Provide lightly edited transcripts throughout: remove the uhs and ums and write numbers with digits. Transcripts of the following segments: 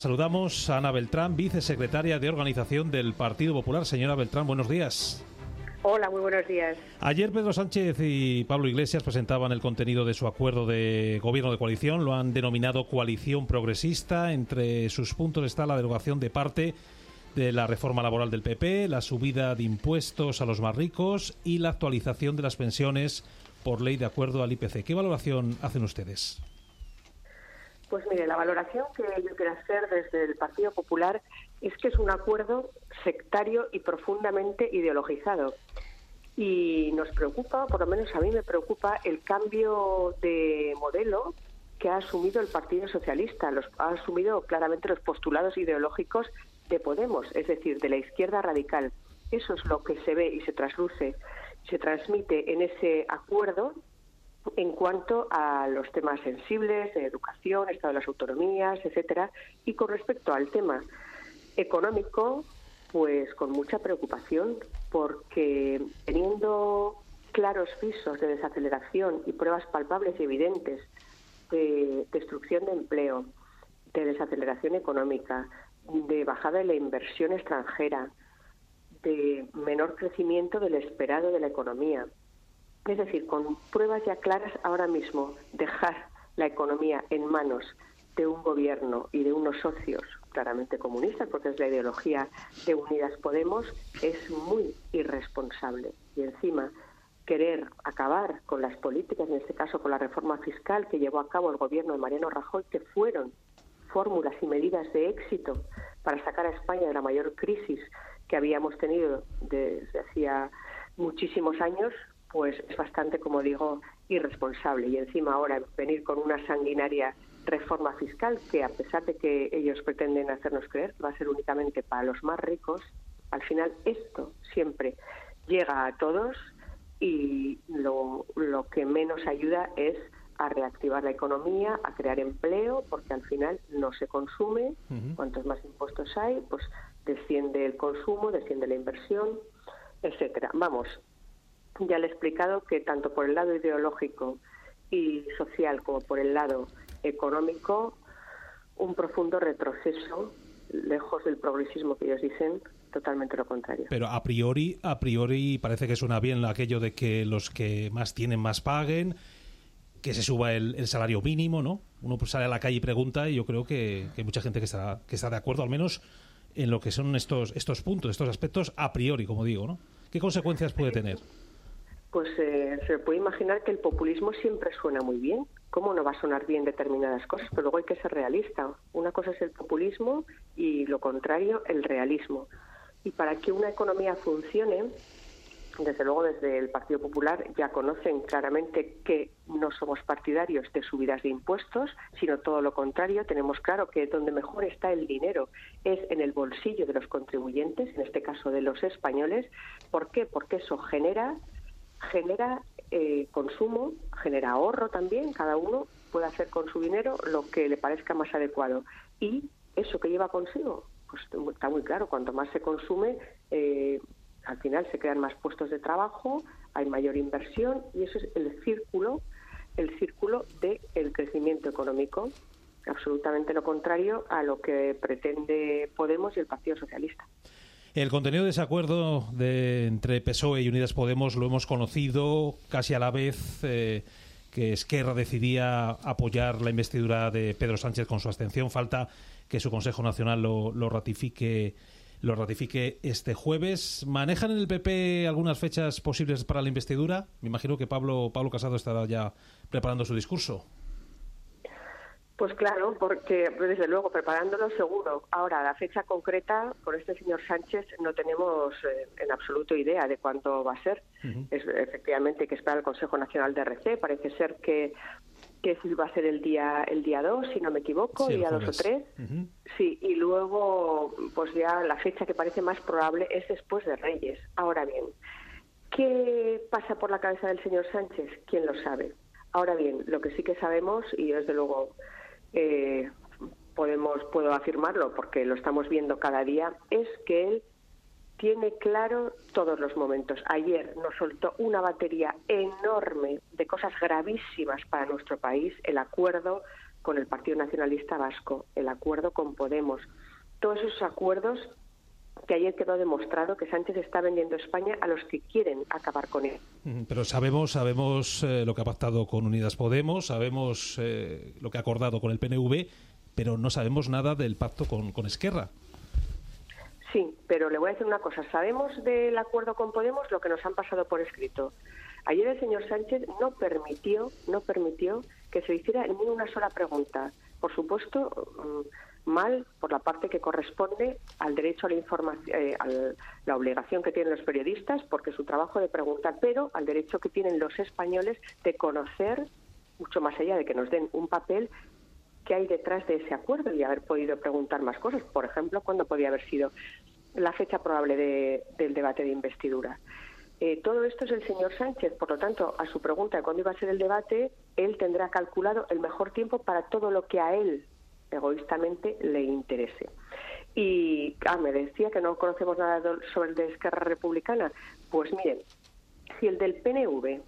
Saludamos a Ana Beltrán, vicesecretaria de Organización del Partido Popular. Señora Beltrán, buenos días. Hola, muy buenos días. Ayer Pedro Sánchez y Pablo Iglesias presentaban el contenido de su acuerdo de gobierno de coalición. Lo han denominado coalición progresista. Entre sus puntos está la derogación de parte de la reforma laboral del PP, la subida de impuestos a los más ricos y la actualización de las pensiones por ley de acuerdo al IPC. ¿Qué valoración hacen ustedes? Pues mire, la valoración que yo quiero hacer desde el Partido Popular es que es un acuerdo sectario y profundamente ideologizado. Y nos preocupa, por lo menos a mí me preocupa, el cambio de modelo que ha asumido el Partido Socialista. Ha asumido claramente los postulados ideológicos de Podemos, es decir, de la izquierda radical. Eso es lo que se ve y se trasluce, se transmite en ese acuerdo en cuanto a los temas sensibles de educación, estado de las autonomías, etcétera. Y con respecto al tema económico, pues con mucha preocupación, porque teniendo claros visos de desaceleración y pruebas palpables y evidentes de destrucción de empleo, de desaceleración económica, de bajada de la inversión extranjera, de menor crecimiento del esperado de la economía. Es decir, con pruebas ya claras ahora mismo, dejar la economía en manos de un gobierno y de unos socios claramente comunistas, porque es la ideología de Unidas Podemos, es muy irresponsable. Y encima, querer acabar con las políticas, en este caso con la reforma fiscal que llevó a cabo el gobierno de Mariano Rajoy, que fueron fórmulas y medidas de éxito para sacar a España de la mayor crisis que habíamos tenido desde hacía muchísimos años, pues es bastante, como digo, irresponsable. Y encima ahora venir con una sanguinaria reforma fiscal que, a pesar de que ellos pretenden hacernos creer que va a ser únicamente para los más ricos, al final esto siempre llega a todos y lo que menos ayuda es a reactivar la economía, a crear empleo, porque al final no se consume. Cuantos más impuestos hay, pues desciende el consumo, desciende la inversión, etcétera. Vamos, ya le he explicado que tanto por el lado ideológico y social como por el lado económico, un profundo retroceso, lejos del progresismo que ellos dicen, totalmente lo contrario. Pero a priori parece que suena bien aquello de que los que más tienen más paguen, que se suba el salario mínimo, ¿no? Uno pues sale a la calle y pregunta, y yo creo que hay mucha gente que está de acuerdo, al menos en lo que son estos puntos, estos aspectos a priori, como digo, ¿no? ¿Qué consecuencias puede tener? Pues se puede imaginar que el populismo siempre suena muy bien. ¿Cómo no va a sonar bien determinadas cosas? Pero luego hay que ser realista. Una cosa es el populismo y lo contrario, el realismo. Y para que una economía funcione, desde luego desde el Partido Popular ya conocen claramente que no somos partidarios de subidas de impuestos, sino todo lo contrario. Tenemos claro que donde mejor está el dinero es en el bolsillo de los contribuyentes, en este caso de los españoles. ¿Por qué? Porque eso genera consumo, genera ahorro también. Cada uno puede hacer con su dinero lo que le parezca más adecuado. Y eso que lleva consigo, pues está muy claro, cuanto más se consume, al final se crean más puestos de trabajo, hay mayor inversión, y eso es el círculo del crecimiento económico, absolutamente lo contrario a lo que pretende Podemos y el Partido Socialista. El contenido de ese acuerdo entre PSOE y Unidas Podemos lo hemos conocido casi a la vez que Esquerra decidía apoyar la investidura de Pedro Sánchez con su abstención. Falta que su Consejo Nacional lo ratifique este jueves. ¿Manejan en el PP algunas fechas posibles para la investidura? Me imagino que Pablo Casado estará ya preparando su discurso. Pues claro, porque desde luego preparándolo seguro. Ahora, la fecha concreta con este señor Sánchez no tenemos en absoluto idea de cuándo va a ser. Es efectivamente que espera el Consejo Nacional de RC. Parece ser que va a ser el día 2, si no me equivoco, sí, día 2 o 3. Sí, y luego pues ya la fecha que parece más probable es después de Reyes. Ahora bien, ¿qué pasa por la cabeza del señor Sánchez? ¿Quién lo sabe? Ahora bien, lo que sí que sabemos, y desde luego puedo afirmarlo porque lo estamos viendo cada día, es que él tiene claro todos los momentos. Ayer nos soltó una batería enorme de cosas gravísimas para nuestro país, el acuerdo con el Partido Nacionalista Vasco, el acuerdo con Podemos, todos esos acuerdos que ayer quedó demostrado que Sánchez está vendiendo España a los que quieren acabar con él. Pero sabemos lo que ha pactado con Unidas Podemos, sabemos lo que ha acordado con el PNV, pero no sabemos nada del pacto con Esquerra. Sí, pero le voy a decir una cosa. Sabemos del acuerdo con Podemos lo que nos han pasado por escrito. Ayer el señor Sánchez no permitió que se hiciera ni una sola pregunta. Por supuesto, mal por la parte que corresponde al derecho a la información, a la obligación que tienen los periodistas, porque es su trabajo de preguntar, pero al derecho que tienen los españoles de conocer, mucho más allá de que nos den un papel, qué hay detrás de ese acuerdo y haber podido preguntar más cosas. Por ejemplo, cuándo podía haber sido la fecha probable del debate de investidura. Todo esto es el señor Sánchez, por lo tanto, a su pregunta de cuándo iba a ser el debate, él tendrá calculado el mejor tiempo para todo lo que a él egoístamente le interese. Y me decía que no conocemos nada sobre el de Esquerra Republicana. Pues miren, si el del PNV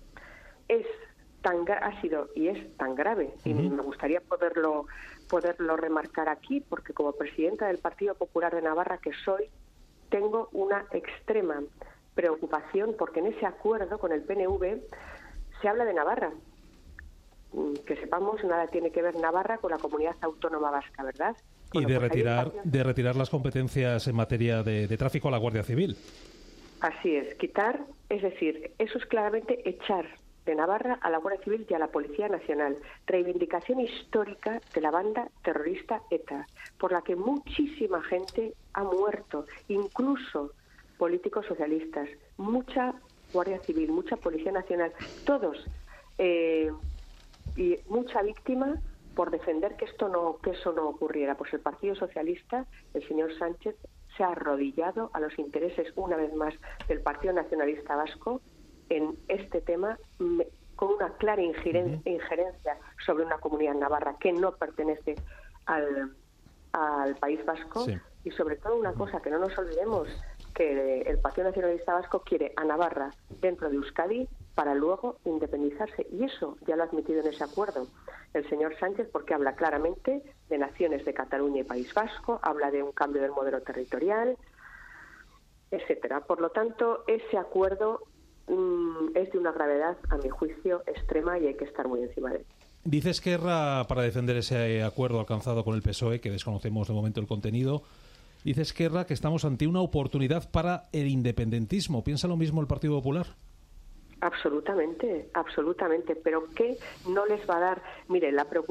ha sido y es tan grave, y me gustaría poderlo remarcar aquí, porque como presidenta del Partido Popular de Navarra que soy, tengo una extrema preocupación porque en ese acuerdo con el PNV se habla de Navarra. Que sepamos, nada tiene que ver Navarra con la comunidad autónoma vasca, ¿verdad? Y de retirar las competencias en materia de tráfico a la Guardia Civil. Así es, quitar, es decir, eso es claramente echar de Navarra a la Guardia Civil y a la Policía Nacional. Reivindicación histórica de la banda terrorista ETA, por la que muchísima gente ha muerto, incluso políticos socialistas, mucha Guardia Civil, mucha Policía Nacional, todos, y mucha víctima por defender que eso no ocurriera. Pues el Partido Socialista, el señor Sánchez, se ha arrodillado a los intereses una vez más del Partido Nacionalista Vasco en este tema, con una clara injerencia sobre una comunidad navarra que no pertenece al País Vasco. Sí. Y sobre todo una cosa, que no nos olvidemos, que el Partido Nacionalista Vasco quiere a Navarra dentro de Euskadi para luego independizarse. Y eso ya lo ha admitido en ese acuerdo el señor Sánchez, porque habla claramente de naciones de Cataluña y País Vasco, habla de un cambio del modelo territorial, etcétera. Por lo tanto, ese acuerdo es de una gravedad, a mi juicio, extrema y hay que estar muy encima de él. Dice Esquerra, para defender ese acuerdo alcanzado con el PSOE, que desconocemos de momento el contenido, dice Esquerra que estamos ante una oportunidad para el independentismo. ¿Piensa lo mismo el Partido Popular? Absolutamente, absolutamente. Pero ¿qué no les va a dar? Mire,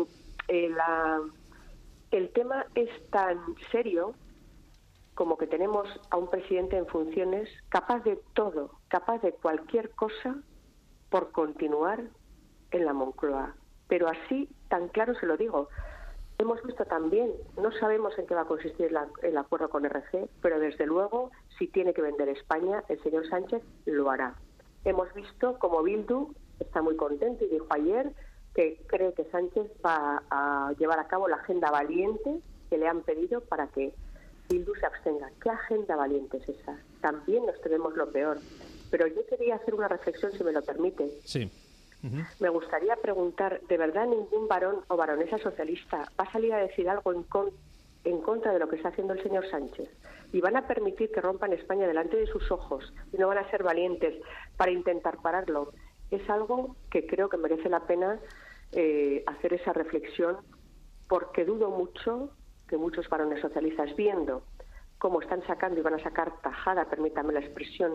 el tema es tan serio como que tenemos a un presidente en funciones capaz de todo, capaz de cualquier cosa por continuar en la Moncloa. Pero así, tan claro se lo digo. Hemos visto también, no sabemos en qué va a consistir el acuerdo con RC, pero desde luego, si tiene que vender España, el señor Sánchez lo hará. Hemos visto como Bildu está muy contento y dijo ayer que cree que Sánchez va a llevar a cabo la agenda valiente que le han pedido para que Bildu se abstenga. ¿Qué agenda valiente es esa? También nos tememos lo peor. Pero yo quería hacer una reflexión, si me lo permite. Sí. Me gustaría preguntar, ¿de verdad ningún varón o baronesa socialista va a salir a decir algo en contra de lo que está haciendo el señor Sánchez? ¿Y van a permitir que rompan España delante de sus ojos y no van a ser valientes para intentar pararlo? Es algo que creo que merece la pena hacer esa reflexión, porque dudo mucho que muchos varones socialistas, viendo cómo están sacando y van a sacar tajada, permítame la expresión,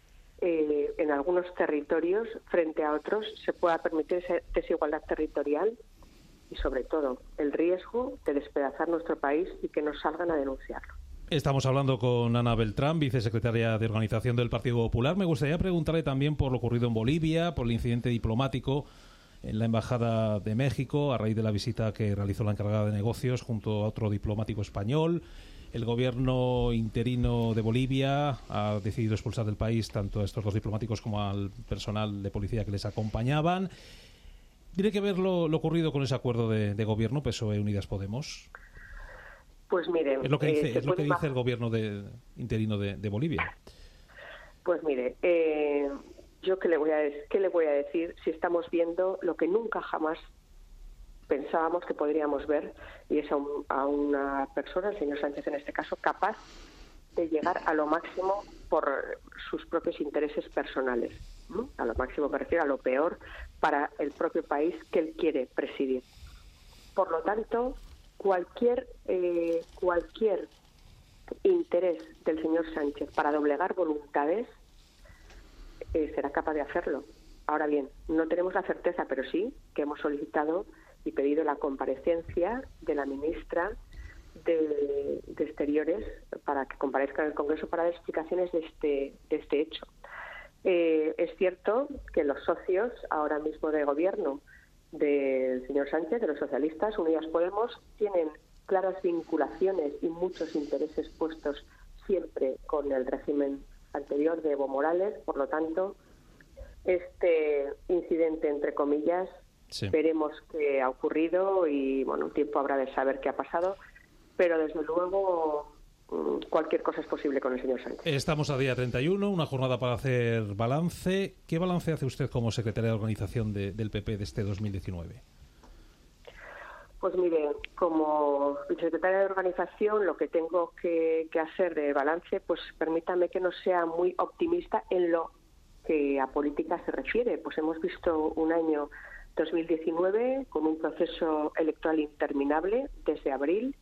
en algunos territorios frente a otros, se pueda permitir esa desigualdad territorial y sobre todo el riesgo de despedazar nuestro país y que nos salgan a denunciarlo. Estamos hablando con Ana Beltrán, vicesecretaria de Organización del Partido Popular. Me gustaría preguntarle también por lo ocurrido en Bolivia, por el incidente diplomático en la Embajada de México a raíz de la visita que realizó la encargada de negocios junto a otro diplomático español. El gobierno interino de Bolivia ha decidido expulsar del país tanto a estos dos diplomáticos como al personal de policía que les acompañaban. ¿Tiene que ver lo ocurrido con ese acuerdo de gobierno PSOE-Unidas Podemos? Pues mire, es lo que dice el gobierno interino de Bolivia. Pues mire, yo qué le voy a decir si estamos viendo lo que nunca jamás pensábamos que podríamos ver, y es a una persona, el señor Sánchez en este caso, capaz de llegar a lo máximo por sus propios intereses personales, ¿no? A lo máximo me refiero a lo peor para el propio país que él quiere presidir. Por lo tanto, cualquier interés del señor Sánchez para doblegar voluntades será capaz de hacerlo. Ahora bien, no tenemos la certeza, pero sí que hemos solicitado y pedido la comparecencia de la ministra de Exteriores para que comparezca en el Congreso para dar explicaciones de este hecho. Es cierto que los socios ahora mismo de gobierno del señor Sánchez, de los socialistas, Unidas Podemos, tienen claras vinculaciones y muchos intereses puestos siempre con el régimen anterior de Evo Morales. Por lo tanto, este incidente, entre comillas, sí, veremos qué ha ocurrido y, bueno, un tiempo habrá de saber qué ha pasado, pero desde luego cualquier cosa es posible con el señor Sánchez. Estamos a día 31, una jornada para hacer balance. ¿Qué balance hace usted como secretaria de organización del PP de este 2019? Pues mire, como secretaria de organización, lo que tengo que hacer de balance, pues permítame que no sea muy optimista en lo que a política se refiere. Pues hemos visto un año 2019 con un proceso electoral interminable desde abril,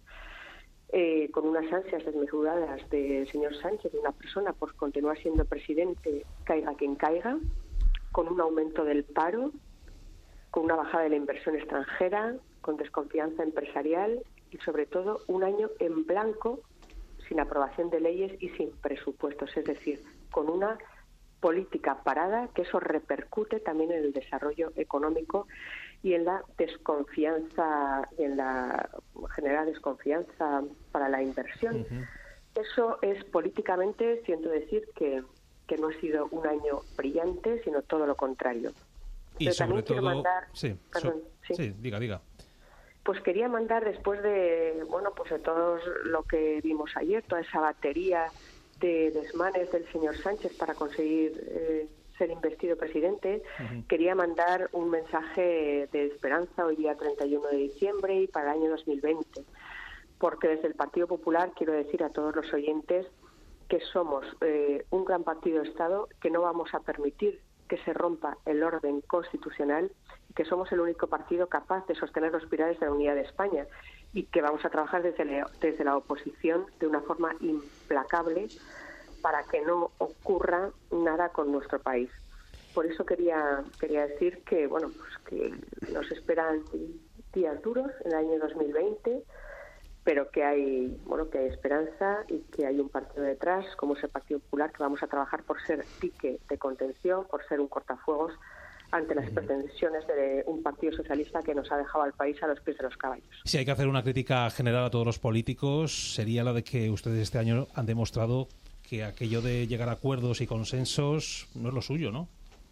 con unas ansias desmesuradas del señor Sánchez, de una persona por continuar siendo presidente, caiga quien caiga, con un aumento del paro, con una bajada de la inversión extranjera, con desconfianza empresarial y, sobre todo, un año en blanco, sin aprobación de leyes y sin presupuestos, es decir, con una política parada, que eso repercute también en el desarrollo económico y en la desconfianza, y en la generar desconfianza para la inversión. Uh-huh. Eso es políticamente, siento decir que no ha sido un año brillante, sino todo lo contrario. Y pero sobre todo, mandar, sí, diga. Pues quería mandar, después de, bueno, pues de todo lo que vimos ayer, toda esa batería de desmanes del señor Sánchez para conseguir ser investido presidente, uh-huh, quería mandar un mensaje de esperanza hoy día 31 de diciembre y para el año 2020, porque desde el Partido Popular quiero decir a todos los oyentes que somos un gran partido de Estado, que no vamos a permitir que se rompa el orden constitucional y que somos el único partido capaz de sostener los pilares de la unidad de España y que vamos a trabajar desde la oposición de una forma implacable para que no ocurra nada con nuestro país. Por eso quería decir que, bueno, pues que nos esperan días duros en el año 2020, pero que hay esperanza y que hay un partido detrás, como es el Partido Popular, que vamos a trabajar por ser dique de contención, por ser un cortafuegos ante las pretensiones de un partido socialista que nos ha dejado al país a los pies de los caballos. Si hay que hacer una crítica general a todos los políticos, sería la de que ustedes este año han demostrado que aquello de llegar a acuerdos y consensos no es lo suyo, ¿no?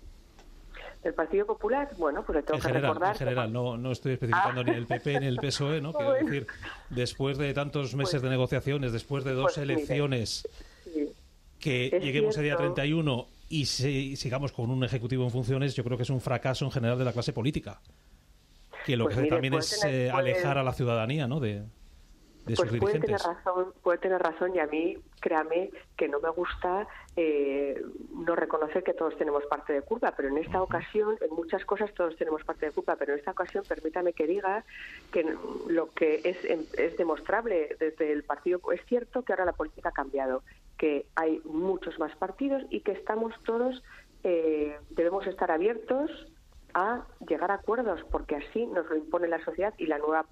El Partido Popular, bueno, pues le tengo que recordar... En general, no estoy especificando ni el PP ni el PSOE, ¿no? Quiero decir, después de tantos meses de negociaciones, después de dos elecciones, que lleguemos el día 31 y sigamos con un ejecutivo en funciones, yo creo que es un fracaso en general de la clase política. Que lo que hace también es alejar a la ciudadanía, ¿no? de sus dirigentes. Puede tener razón, y a mí, créame, que no me gusta no reconocer que todos tenemos parte de culpa, pero en esta ocasión, en muchas cosas todos tenemos parte de culpa, pero en esta ocasión permítame que diga que lo que es demostrable desde el partido, es cierto que ahora la política ha cambiado, que hay muchos más partidos y que estamos todos, debemos estar abiertos a llegar a acuerdos, porque así nos lo impone la sociedad y la nueva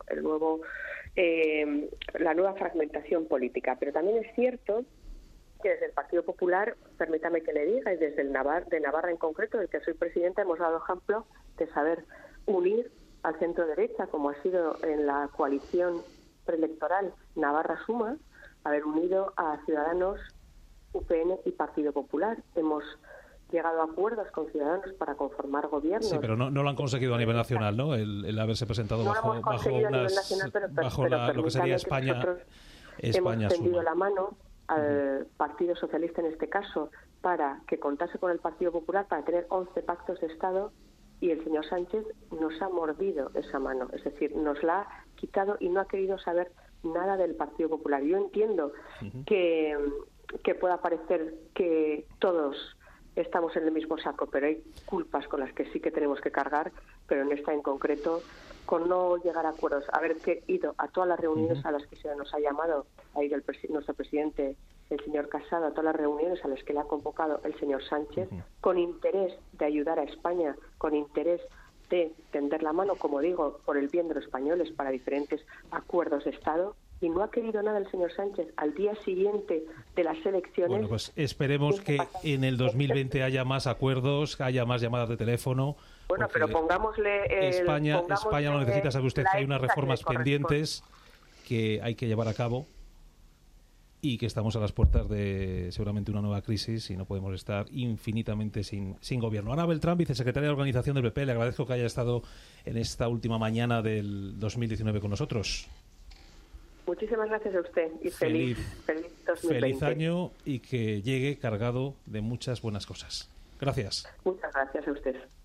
fragmentación política. Pero también es cierto que desde el Partido Popular, permítame que le diga, y desde de Navarra en concreto, del que soy presidenta, hemos dado ejemplo de saber unir al centro derecha, como ha sido en la coalición preelectoral Navarra Suma, haber unido a Ciudadanos, UPN y Partido Popular. Hemos llegado a acuerdos con Ciudadanos para conformar gobiernos. Sí, pero no lo han conseguido a nivel nacional, ¿no? El haberse presentado bajo lo que sería España. Hemos tendido la mano al Partido Socialista en este caso para que contase con el Partido Popular para tener 11 pactos de Estado y el señor Sánchez nos ha mordido esa mano, es decir, nos la ha quitado y no ha querido saber nada del Partido Popular. Yo entiendo que pueda parecer que todos estamos en el mismo saco, pero hay culpas con las que sí que tenemos que cargar, pero en esta en concreto, con no llegar a acuerdos, haber ido a todas las reuniones a las que se nos ha llamado, ha ido nuestro presidente, el señor Casado, a todas las reuniones a las que le ha convocado el señor Sánchez, con interés de ayudar a España, con interés de tender la mano, como digo, por el bien de los españoles para diferentes acuerdos de Estado, y no ha querido nada el señor Sánchez. Al día siguiente de las elecciones... Bueno, pues esperemos que en el 2020 haya más acuerdos, haya más llamadas de teléfono. Bueno, pero pongámosle... España lo necesita, sabe usted que hay unas reformas pendientes que hay que llevar a cabo y que estamos a las puertas de seguramente una nueva crisis y no podemos estar infinitamente sin gobierno. Ana Beltrán, vicesecretaria de Organización del PP, le agradezco que haya estado en esta última mañana del 2019 con nosotros. Muchísimas gracias a usted y feliz 2020. Feliz año y que llegue cargado de muchas buenas cosas. Gracias. Muchas gracias a usted.